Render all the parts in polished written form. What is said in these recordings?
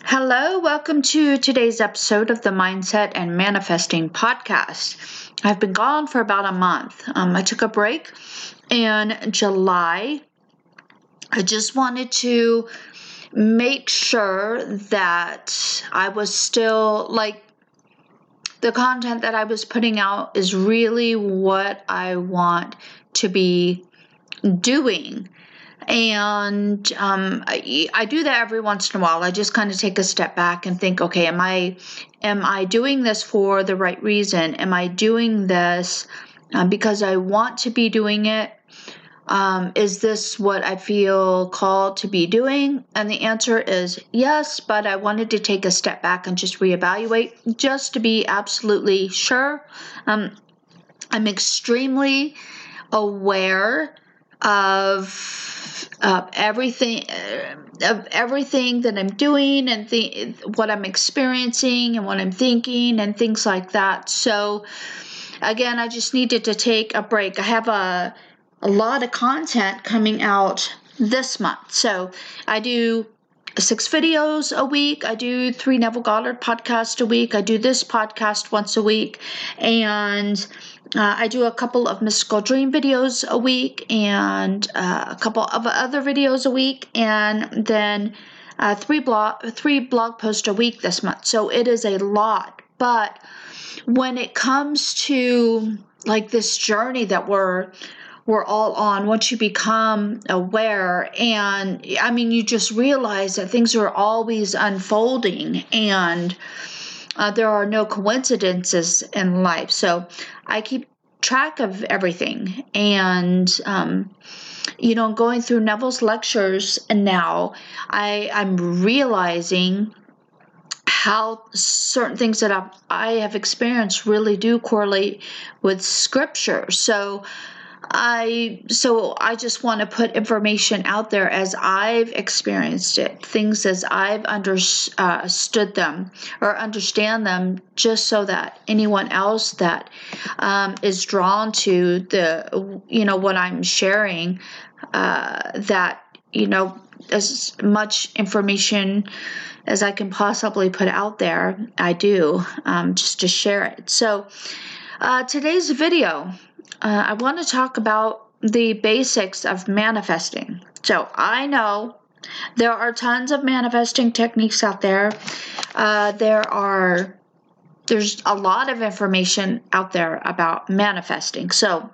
Hello, welcome to today's episode of the Mindset and Manifesting Podcast. I've been gone for about a month. I took a break in July. I just wanted to make sure that I was still the content that I was putting out is really what I want to be doing. And I do that every once in a while. I just kind of take a step back and think, okay, am I doing this for the right reason? Am I doing this because I want to be doing it? Is this what I feel called to be doing? And the answer is yes, but I wanted to take a step back and just reevaluate just to be absolutely sure. I'm extremely aware of everything that I'm doing and what I'm experiencing and what I'm thinking and things like that. So again, I just needed to take a break. I have a lot of content coming out this month. So I do 6 videos a week. I do 3 Neville Goddard podcasts a week. I do this podcast once a week. And I do a couple of mystical dream videos a week and a couple of other videos a week. And then 3 blog posts a week this month. So it is a lot. But when it comes to this journey that we're all on, once you become aware, and you just realize that things are always unfolding and there are no coincidences in life. So I keep track of everything. And, going through Neville's lectures, and now I'm realizing how certain things that I have experienced really do correlate with Scripture. So I just want to put information out there as I've experienced it, things as I've understood them or understand them, just so that anyone else that is drawn to what I'm sharing, that as much information as I can possibly put out there, I do, just to share it. So today's video, I want to talk about the basics of manifesting. So I know there are tons of manifesting techniques out there. There's a lot of information out there about manifesting. So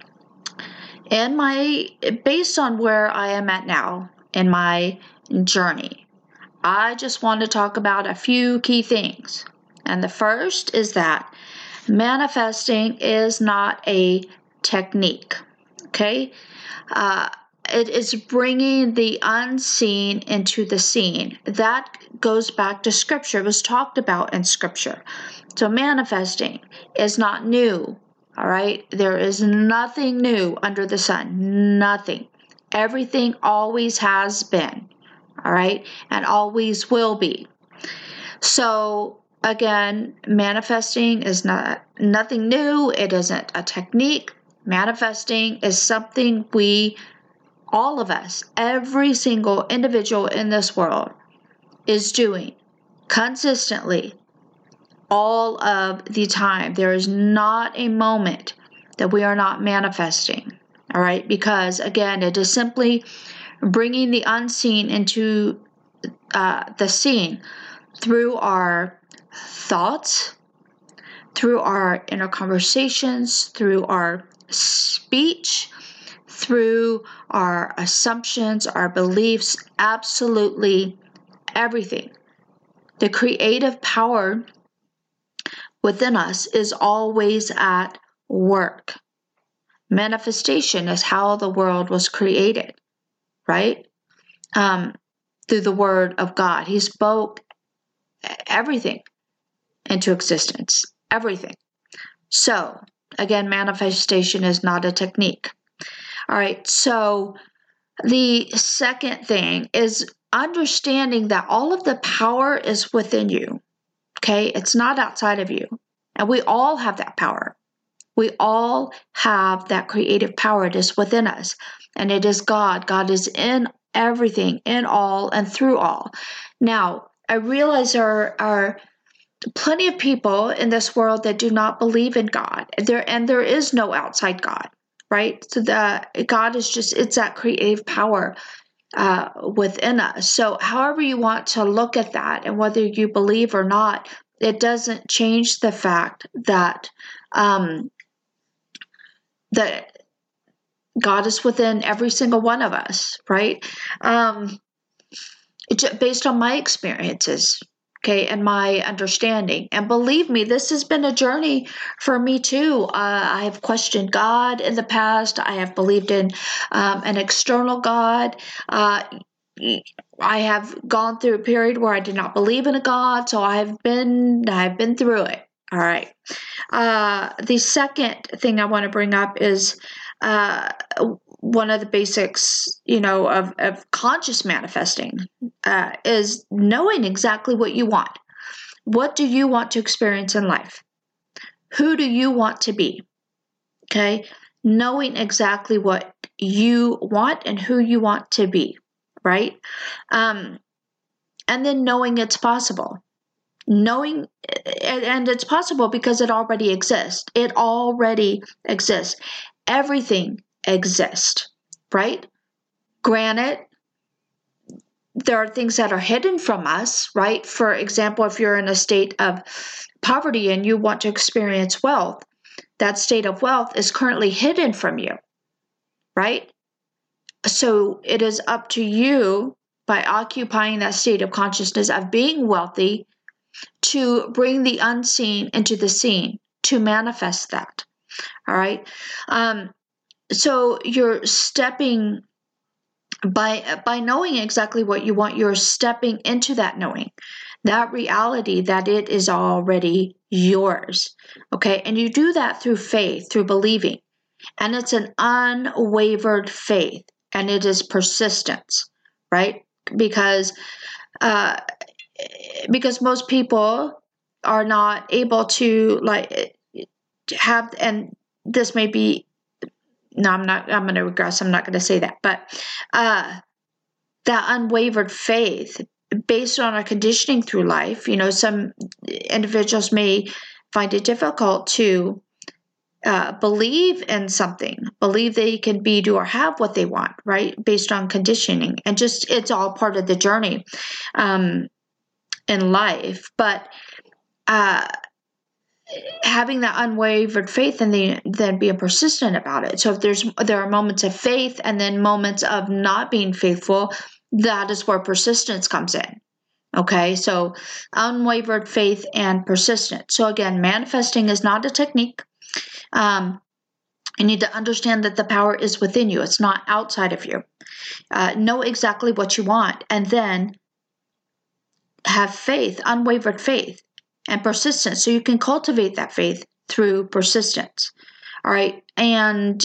based on where I am at now in my journey, I just want to talk about a few key things. And the first is that manifesting is not a technique, okay? It is bringing the unseen into the seen. That goes back to Scripture. It was talked about in Scripture. So manifesting is not new, all right? There is nothing new under the sun, nothing. Everything always has been, all right? And always will be. So again, manifesting is nothing new. It isn't a technique. Manifesting is something all of us, every single individual in this world is doing consistently all of the time. There is not a moment that we are not manifesting, all right? Because again, it is simply bringing the unseen into the seen through our thoughts, through our inner conversations, through our speech, through our assumptions, our beliefs, absolutely everything. The creative power within us is always at work. Manifestation is how the world was created, right? Through the Word of God. He spoke everything into existence. Everything. So, again, manifestation is not a technique. All right, so the second thing is understanding that all of the power is within you, okay? It's not outside of you. And we all have that power. We all have that creative power. It is within us. And it is God. God is in everything, in all, and through all. Now, I realize there are plenty of people in this world that do not believe in God. There is no outside God, right? So God is just, it's that creative power within us. So however you want to look at that, and whether you believe or not, it doesn't change the fact that that God is within every single one of us, right? Based on my experiences, okay, and my understanding. And believe me, this has been a journey for me too. I have questioned God in the past. I have believed in an external God. I have gone through a period where I did not believe in a God, so I've been through it. All right. The second thing I want to bring up is one of the basics, of conscious manifesting is knowing exactly what you want. What do you want to experience in life? Who do you want to be? Okay. Knowing exactly what you want and who you want to be, right? And then knowing it's possible. Knowing, and it's possible because it already exists. It already exists. Everything exists, right? Granted, there are things that are hidden from us, right? For example, if you're in a state of poverty and you want to experience wealth, that state of wealth is currently hidden from you, right? So it is up to you, by occupying that state of consciousness of being wealthy, to bring the unseen into the seen, to manifest that. All right. So you're stepping, by knowing exactly what you want, you're stepping into that knowing, that reality that it is already yours. Okay. And you do that through faith, through believing. And it's an unwavered faith, and it is persistence, right? Because most people are not able to have, and this may be, no, I'm going to regress. I'm not going to say that, but that unwavered faith based on our conditioning through life, some individuals may find it difficult to believe in something, believe they can be, do, or have what they want, right? Based on conditioning, and just, it's all part of the journey in life. But having that unwavered faith, and then being persistent about it. So if there are moments of faith and then moments of not being faithful, that is where persistence comes in. Okay, so unwavered faith and persistence. So again, manifesting is not a technique. You need to understand that the power is within you. It's not outside of you. Know exactly what you want, and then have faith, unwavered faith, and persistence. So you can cultivate that faith through persistence. All right. And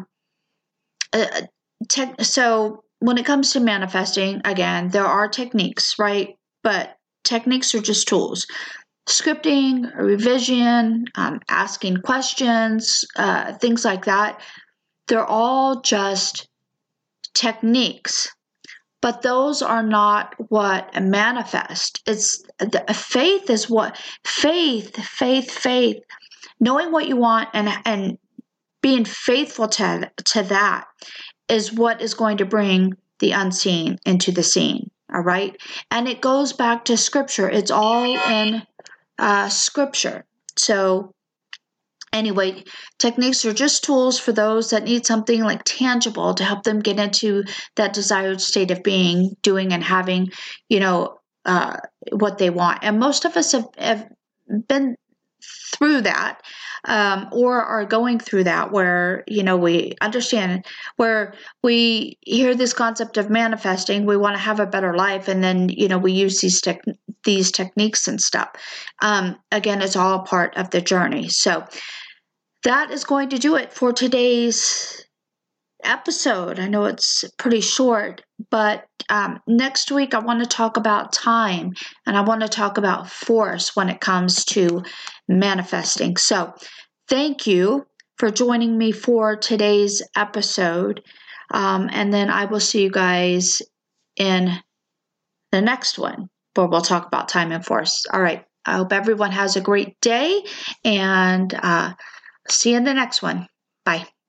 so when it comes to manifesting, again, there are techniques, right? But techniques are just tools. Scripting, revision, asking questions, things like that. They're all just techniques. But those are not what manifest. It's the faith is what faith. Knowing what you want and being faithful to that is what is going to bring the unseen into the seen. All right, and it goes back to Scripture. It's all in Scripture. So anyway, techniques are just tools for those that need something like tangible to help them get into that desired state of being, doing, and having, what they want. And most of us have been through that, or are going through that, where, we understand, where we hear this concept of manifesting, we want to have a better life, and then, we use these techniques and stuff. Again, it's all part of the journey. So that is going to do it for today's episode. I know it's pretty short, but next week I want to talk about time, and I want to talk about force when it comes to manifesting. So thank you for joining me for today's episode, and then I will see you guys in the next one. but we'll talk about time and force. All right. I hope everyone has a great day, and see you in the next one. Bye.